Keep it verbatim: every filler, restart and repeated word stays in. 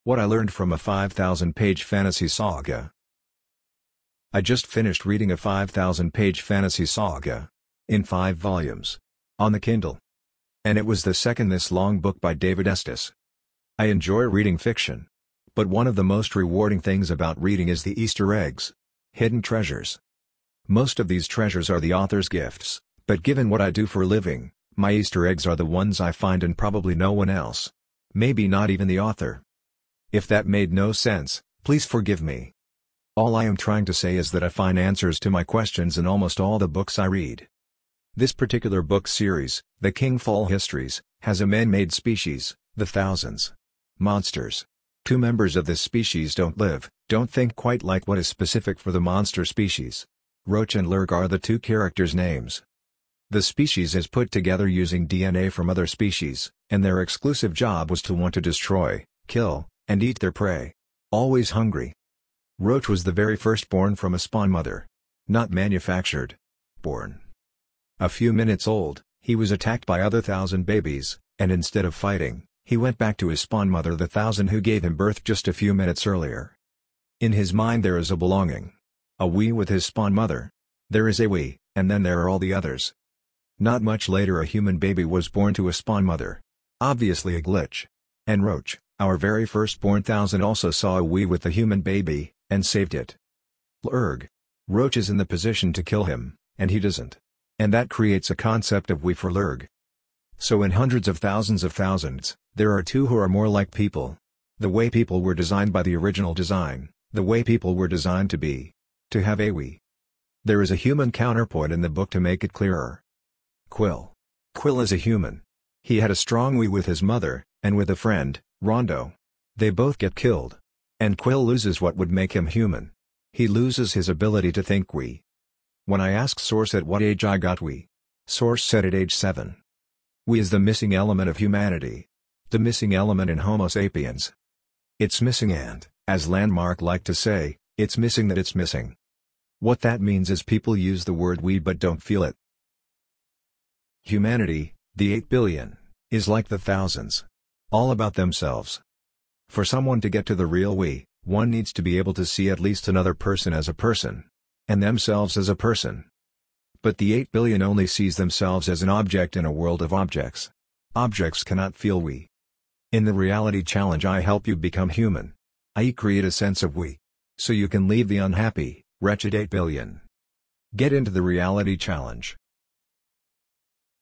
What I learned from a five thousand page fantasy saga. I just finished reading a five thousand page fantasy saga. In five volumes. On the Kindle. And it was the second this long book by David Estes. I enjoy reading fiction. But one of the most rewarding things about reading is the Easter eggs. Hidden treasures. Most of these treasures are the author's gifts, but given what I do for a living, my Easter eggs are the ones I find and probably no one else. Maybe not even the author. If that made no sense, please forgive me. All I am trying to say is that I find answers to my questions in almost all the books I read. This particular book series, The Kingfall Histories, has a man-made species, the Thousands. Monsters. Two members of this species don't live, don't think quite like what is specific for the monster species. Roach and Lurg are the two characters' names. The species is put together using D N A from other species, and their exclusive job was to want to destroy, kill, and eat their prey. Always hungry. Roach was the very first born from a spawn mother. Not manufactured. Born. A few minutes old, he was attacked by other thousand babies, and instead of fighting, he went back to his spawn mother, the thousand who gave him birth just a few minutes earlier. In his mind there is a belonging. A we with his spawn mother. There is a we, and then there are all the others. Not much later a human baby was born to a spawn mother. Obviously a glitch. And Roach, our very firstborn thousand, also saw a we with the human baby, and saved it. Lurg. Roach is in the position to kill him, and he doesn't. And that creates a concept of we for Lurg. So in hundreds of thousands of thousands, there are two who are more like people. The way people were designed by the original design, the way people were designed to be. To have a we. There is a human counterpoint in the book to make it clearer. Quill. Quill is a human. He had a strong we with his mother, and with a friend, Rondo. They both get killed. And Quill loses what would make him human. He loses his ability to think we. When I asked Source at what age I got we, Source said at age seven. We is the missing element of humanity. The missing element in Homo sapiens. It's missing and, as Landmark liked to say, it's missing that it's missing. What that means is people use the word we but don't feel it. Humanity, the eight billion, is like the thousands. All about themselves. For someone to get to the real we, one needs to be able to see at least another person as a person. And themselves as a person. But the eight billion only sees themselves as an object in a world of objects. Objects cannot feel we. In the reality challenge I help you become human. I create a sense of we. So you can leave the unhappy, wretched eight billion. Get into the reality challenge.